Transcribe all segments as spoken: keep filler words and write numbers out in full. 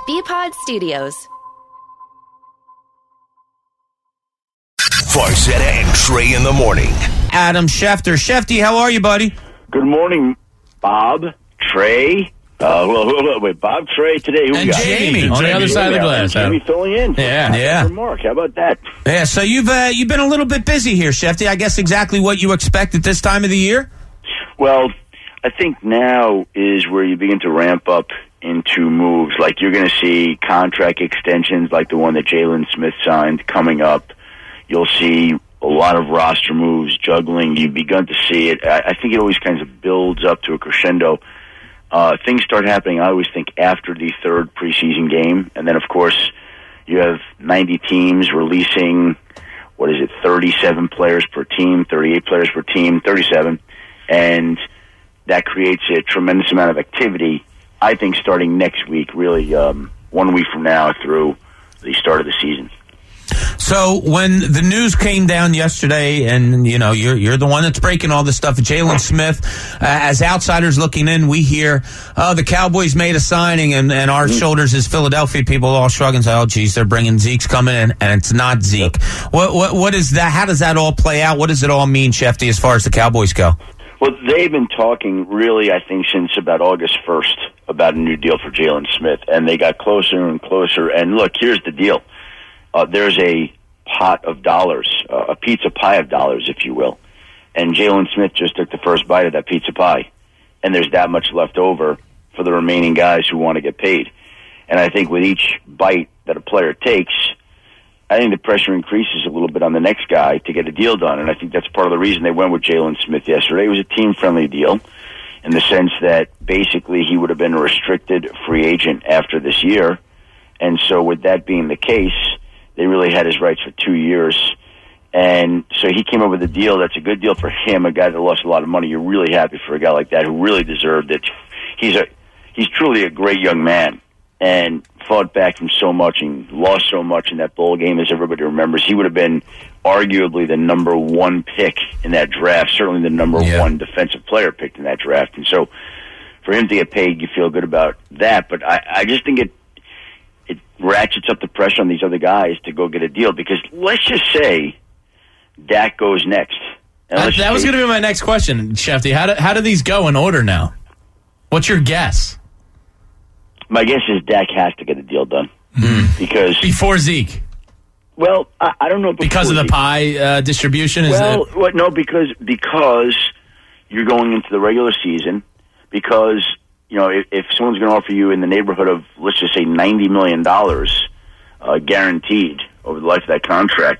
B-Pod Studios. Farzetta and Trey in the morning. Adam Schefter. Shefty, how are you, buddy? Good morning, Bob, Trey. Uh, well, wait, wait, wait, Bob, Trey, today. Who And we got? Jamie. On the other side of the glass. Jamie filling in. Yeah, yeah. For Mark, how about that? Yeah, so you've uh, you've been a little bit busy here, Shefty. I guess exactly what you expect at this time of the year? Well, I think now is where you begin to ramp up into moves. Like you're going to see contract extensions like the one that Jalen Smith signed coming up. You'll see a lot of roster moves, juggling. You've begun to see it. I, I think it always kind of builds up to a crescendo. Uh, things start happening, I always think, after the third preseason game. And then, of course, you have ninety teams releasing, what is it, thirty-seven players per team, thirty-eight players per team, thirty-seven. And that creates a tremendous amount of activity, I think, starting next week, really um, one week from now through the start of the season. So when the news came down yesterday, and you know you're you're the one that's breaking all this stuff, Jalen Smith, uh, as outsiders looking in, we hear, oh, the Cowboys made a signing, and, and our mm-hmm. shoulders as Philadelphia people all shrug and say, oh, geez, they're bringing Zeke's coming in, and it's not Zeke. Yep. What what what is that? How does that all play out? What does it all mean, Shefty, as far as the Cowboys go? Well, they've been talking really, I think, since about August first about a new deal for Jalen Smith, and they got closer and closer. And look, here's the deal. Uh, there's a pot of dollars, uh, a pizza pie of dollars, if you will. And Jalen Smith just took the first bite of that pizza pie. And there's that much left over for the remaining guys who want to get paid. And I think with each bite that a player takes, I think the pressure increases a little bit on the next guy to get a deal done. And I think that's part of the reason they went with Jalen Smith yesterday. It was a team-friendly deal in the sense that basically he would have been a restricted free agent after this year. And so with that being the case, they really had his rights for two years. And so he came up with a deal that's a good deal for him, a guy that lost a lot of money. You're really happy for a guy like that who really deserved it. He's a he's truly a great young man and fought back from so much and lost so much in that bowl game, as everybody remembers. He would have been arguably the number one pick in that draft, certainly the number yeah. one defensive player picked in that draft. And so for him to get paid, you feel good about that. But I, I just think it it ratchets up the pressure on these other guys to go get a deal, because let's just say Dak goes next. Uh, that was going to be my next question, Shefty. How do, how do these go in order now? What's your guess? My guess is Dak has to get a deal done. Mm. because Before Zeke? Well, I, I don't know. Because of the Zeke. pie uh, distribution? Is well, it? well, no, because because you're going into the regular season, because you know, if, if someone's going to offer you in the neighborhood of, let's just say, ninety million dollars uh, guaranteed over the life of that contract,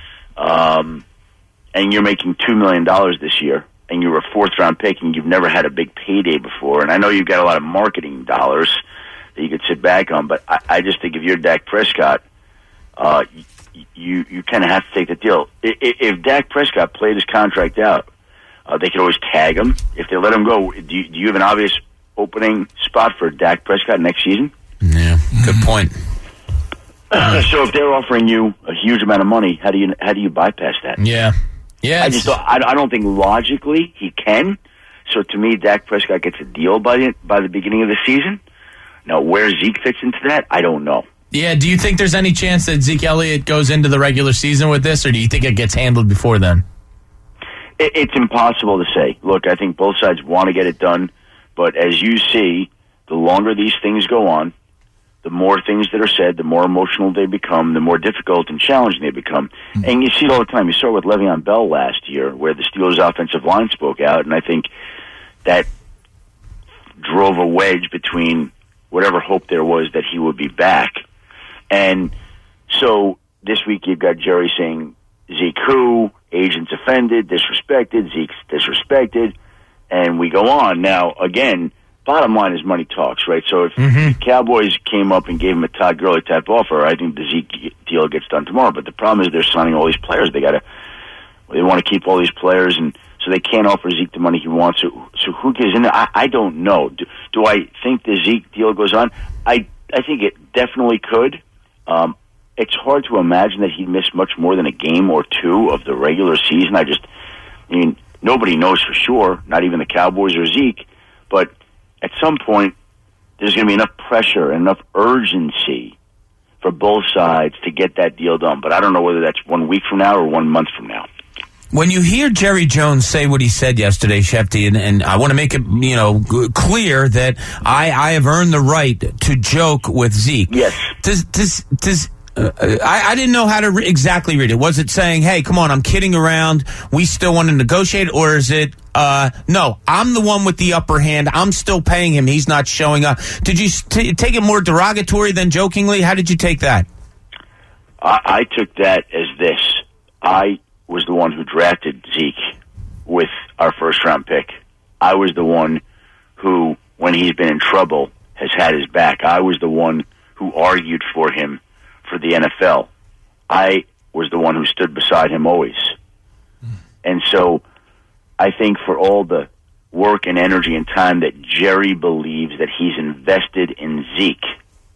um, and you're making two million dollars this year, and you're a fourth-round pick, and you've never had a big payday before, and I know you've got a lot of marketing dollars that you could sit back on, but I, I just think if you're Dak Prescott, uh, you, you kind of have to take the deal. If, if Dak Prescott played his contract out, uh, they could always tag him. If they let him go, do you, do you have an obvious opening spot for Dak Prescott next season? Yeah, good point. Uh, so if they're offering you a huge amount of money, how do you how do you bypass that? Yeah, yeah. I just don't, I, I don't think logically he can. So to me, Dak Prescott gets a deal by the by the beginning of the season. Now, where Zeke fits into that, I don't know. Yeah, do you think there's any chance that Zeke Elliott goes into the regular season with this, or do you think it gets handled before then? It, it's impossible to say. Look, I think both sides want to get it done. But as you see, the longer these things go on, the more things that are said, the more emotional they become, the more difficult and challenging they become. Mm-hmm. And you see it all the time. You saw it with Le'Veon Bell last year, where the Steelers' offensive line spoke out, and I think that drove a wedge between whatever hope there was that he would be back. And so this week you've got Jerry saying, Zeke who? Agents offended, disrespected, Zeke's disrespected. And we go on. Now, again, bottom line is money talks, right? So if mm-hmm. the Cowboys came up and gave him a Todd Gurley type offer, I think the Zeke deal gets done tomorrow. But the problem is they're signing all these players. They got to, they want to keep all these players, and so they can't offer Zeke the money he wants. So, so who gets in there? I, I don't know. Do, do I think the Zeke deal goes on? I I think it definitely could. Um, it's hard to imagine that he'd miss much more than a game or two of the regular season. I just, I mean. Nobody knows for sure, not even the Cowboys or Zeke, but at some point, there's going to be enough pressure pressure and enough urgency for both sides to get that deal done. But I don't know whether that's one week from now or one month from now. When you hear Jerry Jones say what he said yesterday, Shefty, and, and I want to make it, you know, g- clear that I, I have earned the right to joke with Zeke. Yes. Does does does uh, I, I didn't know how to re- exactly read it. Was it saying, "Hey, come on, I'm kidding around. We still want to negotiate," or is it, uh, "No, I'm the one with the upper hand. I'm still paying him. He's not showing up"? Did you t- take it more derogatory than jokingly? How did you take that? I, I took that as this. I was the one who drafted Zeke with our first round pick. I was the one who, when he's been in trouble, has had his back. I was the one who argued for him for the N F L. I was the one who stood beside him always. And so I think for all the work and energy and time that Jerry believes that he's invested in Zeke,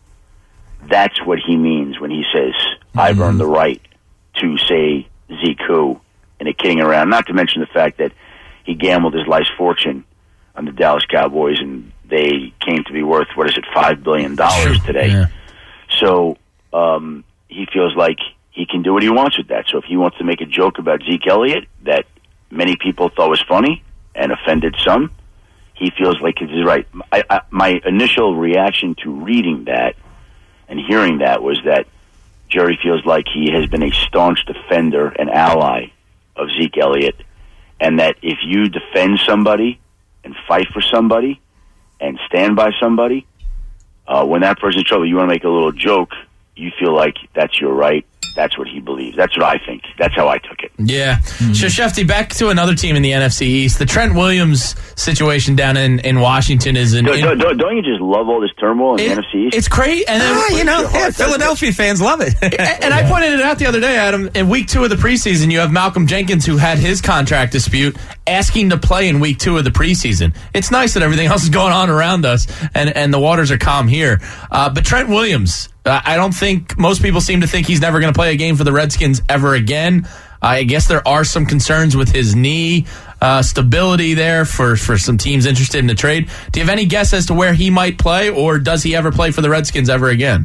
that's what he means when he says, mm-hmm. I've earned the right to say Zeke who, and a kidding around. Not to mention the fact that he gambled his life's fortune on the Dallas Cowboys, and they came to be worth, what is it, five billion dollars today. Yeah. So um, he feels like he can do what he wants with that. So if he wants to make a joke about Zeke Elliott that many people thought was funny and offended some, he feels like he's right. I, I, my initial reaction to reading that and hearing that was that Jerry feels like he has been a staunch defender and ally of Zeke Elliott, and that if you defend somebody and fight for somebody and stand by somebody, uh, when that person's in trouble, you want to make a little joke, you feel like that's your right. That's what he believes. That's what I think. That's how I took it. Yeah. Mm-hmm. So, Shefty, back to another team in the N F C East. The Trent Williams situation down in, in Washington is an... Don't, don't, don't you just love all this turmoil in it, the N F C East? It's crazy. And then, ah, you know, yeah, Philadelphia fans love it. and and I pointed it out the other day, Adam. In week two of the preseason, you have Malcolm Jenkins, who had his contract dispute, asking to play in week two of the preseason. It's nice that everything else is going on around us, and, and the waters are calm here. Uh, but Trent Williams... I don't think most people seem to think he's never going to play a game for the Redskins ever again. I guess there are some concerns with his knee uh, stability there for, for some teams interested in the trade. Do you have any guess as to where he might play, or does he ever play for the Redskins ever again?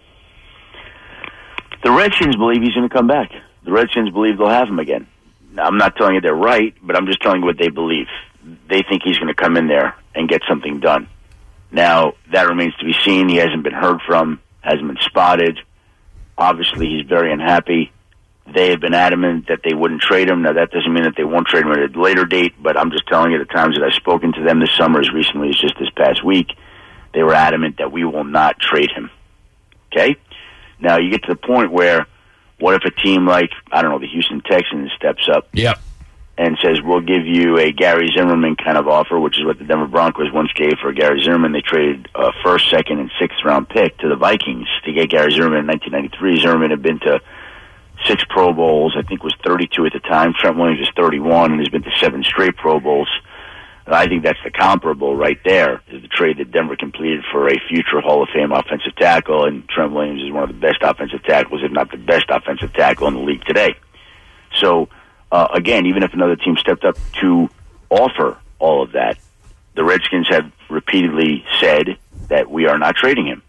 The Redskins believe he's going to come back. The Redskins believe they'll have him again. Now, I'm not telling you they're right, but I'm just telling you what they believe. They think he's going to come in there and get something done. Now, that remains to be seen. He hasn't been heard from. Hasn't been spotted. Obviously, he's very unhappy. They have been adamant that they wouldn't trade him. Now, that doesn't mean that they won't trade him at a later date, but I'm just telling you the times that I've spoken to them this summer, as recently as just this past week, they were adamant that we will not trade him. Okay? Now, you get to the point where, what if a team like, I don't know, the Houston Texans steps up yep. and says, we'll give you a Gary Zimmerman kind of offer, which is what the Denver Broncos once gave for Gary Zimmerman. They traded a first, second, and sixth round pick to the Vikings to get Gary Zimmerman in nineteen ninety-three. Zimmerman had been to six Pro Bowls, I think was thirty-two at the time. Trent Williams is thirty-one and has been to seven straight Pro Bowls. And I think that's the comparable right there, is the trade that Denver completed for a future Hall of Fame offensive tackle, and Trent Williams is one of the best offensive tackles, if not the best offensive tackle in the league today. So, Uh, again, even if another team stepped up to offer all of that, the Redskins have repeatedly said that we are not trading him.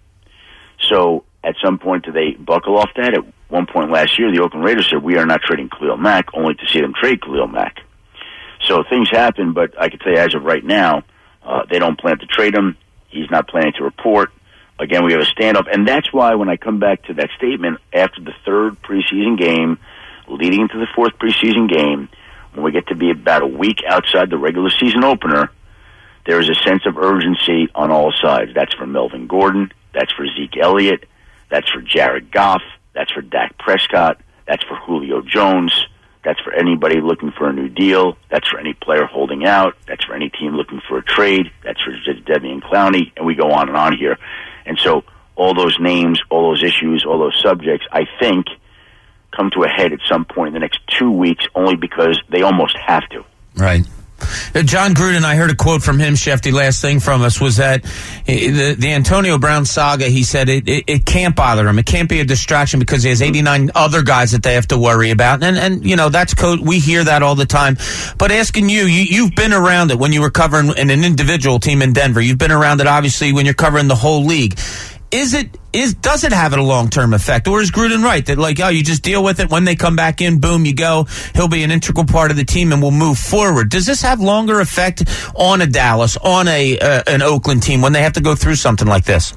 So at some point, do they buckle off that? At one point last year, the Oakland Raiders said we are not trading Khalil Mack, only to see them trade Khalil Mack. So things happen, but I can tell you as of right now, uh, they don't plan to trade him. He's not planning to report. Again, we have a standoff, and that's why when I come back to that statement after the third preseason game, leading into the fourth preseason game, when we get to be about a week outside the regular season opener, there is a sense of urgency on all sides. That's for Melvin Gordon. That's for Zeke Elliott. That's for Jared Goff. That's for Dak Prescott. That's for Julio Jones. That's for anybody looking for a new deal. That's for any player holding out. That's for any team looking for a trade. That's for Jadeveon Clowney. And we go on and on here. And so all those names, all those issues, all those subjects, I think, come to a head at some point in the next two weeks, only because they almost have to. Right. Uh, John Gruden, I heard a quote from him, Shefty, last thing from us, was that the, the Antonio Brown saga, he said it, it, it can't bother him. It can't be a distraction because he has eighty-nine other guys that they have to worry about. And, and you know, that's code. We hear that all the time. But asking you, you, you've been around it when you were covering in an individual team in Denver. You've been around it, obviously, when you're covering the whole league. Is it is does it have a long-term effect, or is Gruden right that, like, oh, you just deal with it when they come back in, boom, you go, he'll be an integral part of the team and we'll move forward? Does this have longer effect on a Dallas, on a uh, an Oakland team when they have to go through something like this?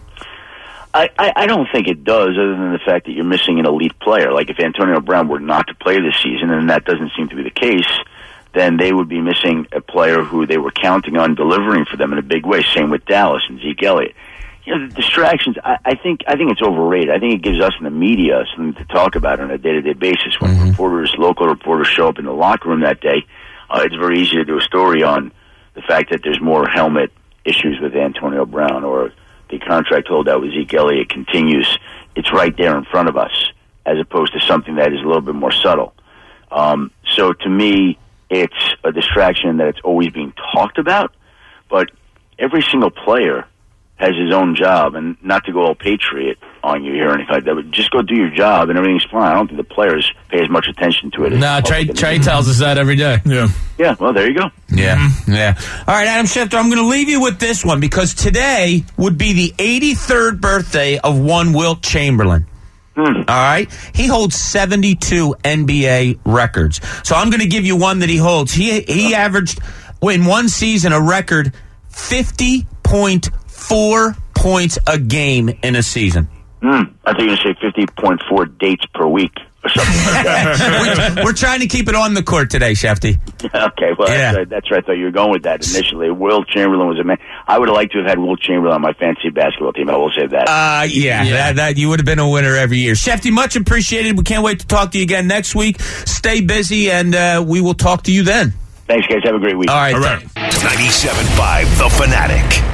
I, I, I don't think it does, other than the fact that you're missing an elite player. Like, if Antonio Brown were not to play this season, and that doesn't seem to be the case, then they would be missing a player who they were counting on delivering for them in a big way. Same with Dallas and Zeke Elliott. You know, the distractions, I, I think I think it's overrated. I think it gives us in the media something to talk about on a day-to-day basis. When mm-hmm. reporters, local reporters show up in the locker room that day, uh, it's very easy to do a story on the fact that there's more helmet issues with Antonio Brown, or the contract holdout with Zeke Elliott continues. It's right there in front of us, as opposed to something that is a little bit more subtle. Um, so to me, it's a distraction that it's always being talked about, but every single player has his own job, and not to go all patriot on you here or anything like that, but just go do your job and everything's fine. I don't think the players pay as much attention to it. No, nah, Trey, Trey tells us that every day. Yeah. Yeah, well, there you go. Yeah, mm-hmm. yeah. All right, Adam Schefter, I'm going to leave you with this one, because today would be the eighty-third birthday of one Wilt Chamberlain. Hmm. All right? He holds seventy-two N B A records. So I'm going to give you one that he holds. He, he averaged, in one season, a record fifty point four points a game in a season. Mm, I think you were going to say fifty point four dates per week or something like that. we're, we're trying to keep it on the court today, Shefty. Okay, well, yeah. that's, right. that's right. I thought you were going with that initially. Wilt Chamberlain was a man. I would have liked to have had Wilt Chamberlain on my fantasy basketball team. I will say that. Uh, yeah, yeah. That, that you would have been a winner every year. Shefty, much appreciated. We can't wait to talk to you again next week. Stay busy, and uh, we will talk to you then. Thanks, guys. Have a great week. All right. All right. ninety-seven point five The Fanatic.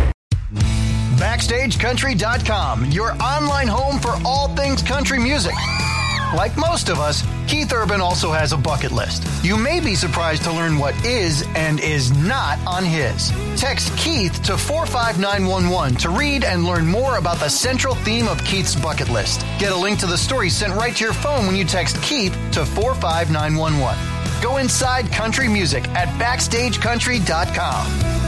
Backstage Country dot com, your online home for all things country music. Like most of us, Keith Urban also has a bucket list. You may be surprised to learn what is and is not on his. Text Keith to four five nine one one to read and learn more about the central theme of Keith's bucket list. Get a link to the story sent right to your phone when you text Keith to four five nine one one. Go inside country music at Backstage Country dot com.